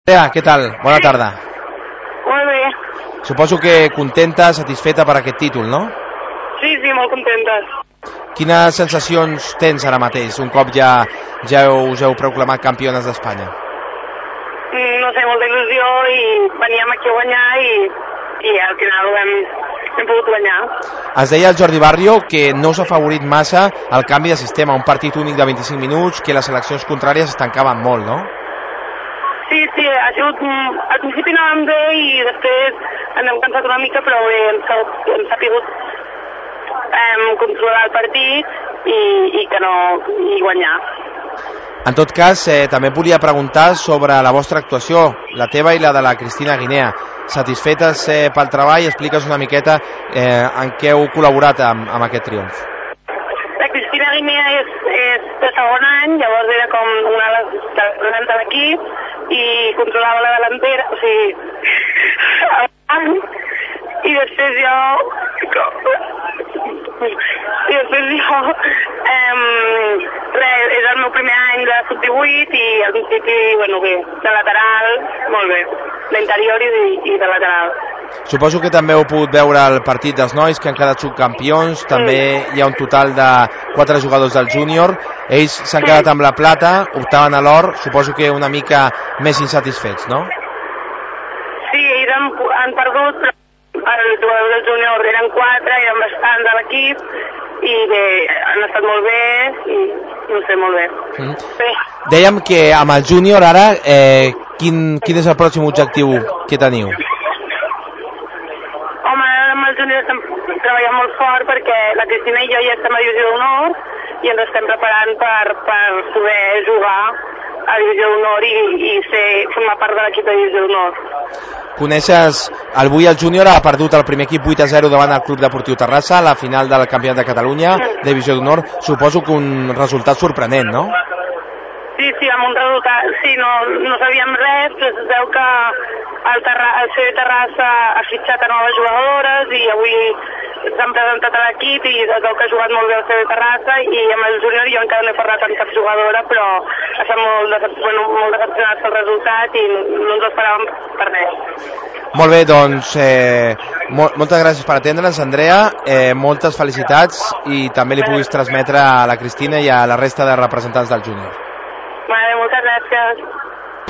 Què tal? Bona tarda. Molt bé. Suposo que contenta, satisfeta per aquest títol, no? Sí, molt contenta. Quines sensacions tens ara mateix, un cop ja us heu proclamat campiones d'Espanya? No sé, molta il·lusió i veníem aquí a guanyar i al final hem pogut guanyar. Es deia el Jordi Barrio que no us ha favorit massa el canvi de sistema, un partit únic de 25 minuts, que les seleccions contràries es tancaven molt, no? Sí, ha sigut... Al principi anàvem bé i després ens hem cansat una mica, però bé, hem sabut controlar el partit i guanyar. En tot cas, també et volia preguntar sobre la vostra actuació, la teva i la de la Cristina Guinea. Satisfetes pel treball? Expliques una miqueta en què heu col·laborat amb aquest triomf. La Cristina Guinea és de segon any, llavors era com una de les de l'equip i controlava la delantera, o sigui, i després jo és el meu primer any de sub-18 i al principi, bé, de lateral, molt bé, d'interior i de lateral. Suposo que també heu pogut veure el partit dels nois que han quedat subcampions, també hi ha un total de 4 jugadors del júnior, ells s'han quedat amb la plata, optaven a l'or, suposo que una mica més insatisfets, no? Sí, ells han perdut, però els jugadors del júnior eren 4, eren bastants a l'equip, i bé, han estat molt bé, i no sé, molt bé. Bé. Dèiem que amb el júnior ara, quin és el pròxim objectiu que teniu? Home, amb el júnior estem treballant molt fort perquè la Cristina i jo ja estem a Divisió d'Honor i ens estem preparant per poder jugar a Divisió d'Honor i formar part de l'equip de Divisió d'Honor. Coneixes, avui el júnior ha perdut el primer equip 8-0 davant el Club Deportiu Terrassa a la final del Campionat de Catalunya de Divisió d'Honor, suposo que un resultat sorprenent, no? Sí, amb un resultat, sí, no sabíem res, però es veu que el CD Terrassa ha fitxat a noves jugadores i avui s'han presentat a l'equip i es veu que ha jugat molt bé el CD Terrassa i amb el júnior jo encara no he parlat amb cap jugadora, però estem molt decepcionats pel resultat i no ens ho esperàvem per res. Molt bé, doncs moltes gràcies per atendre'ns, Andrea, moltes felicitats i també li puguis transmetre a la Cristina i a la resta de representants del júnior. Vale, moltes gràcies.